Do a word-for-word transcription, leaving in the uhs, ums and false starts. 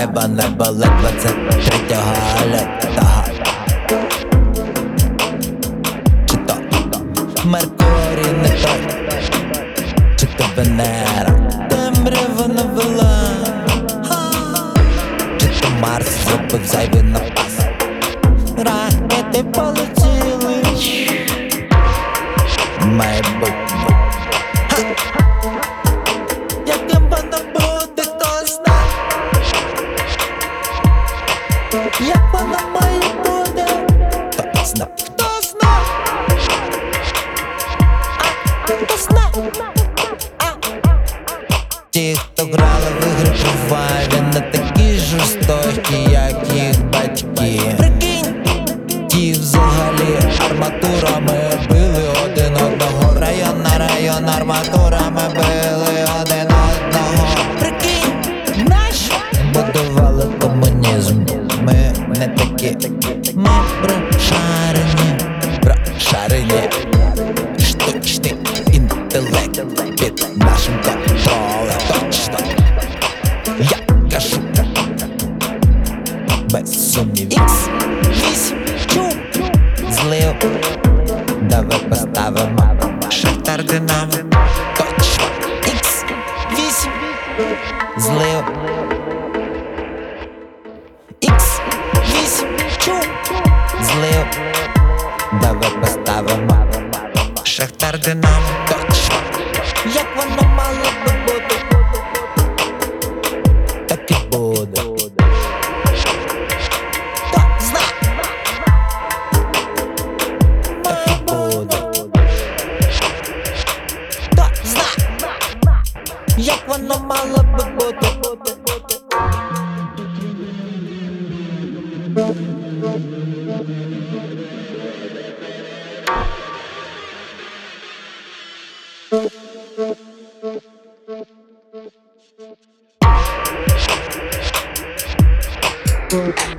неба небо ледь двадцять третього лютого. Чи то Меркурій не той, чи то Венера темрява навела, чи то Марс зробив зайвий напас. Ракети полетіли, майбутнє. Яким воно буде, хто зна? Як воно має бути, хто зна? Хто зна? А, хто зна? Ті, хто грали в ігри, буває, не такі жорстокі, як їх батьки. Прикинь, ті взагалі арматурами били один одного. Район на район арматурами били один одного. Прикинь, наш будували комунізм. Ми не такі, ми прошарені, прошарені. Штучний інтелект під нашим контролем. Точно, я кажу, без сумнівів. Ікс вісім чув, злив, давай поставимо Шахтар Динамо. Точно, ікс вісім злив, ікс вісім чув, злив, давай поставимо Шахтар Динамо. Точно, як воно мало би бути, так і буде. Хто зна? Так і буде. Хто зна? Як воно мало би бути. Thank you.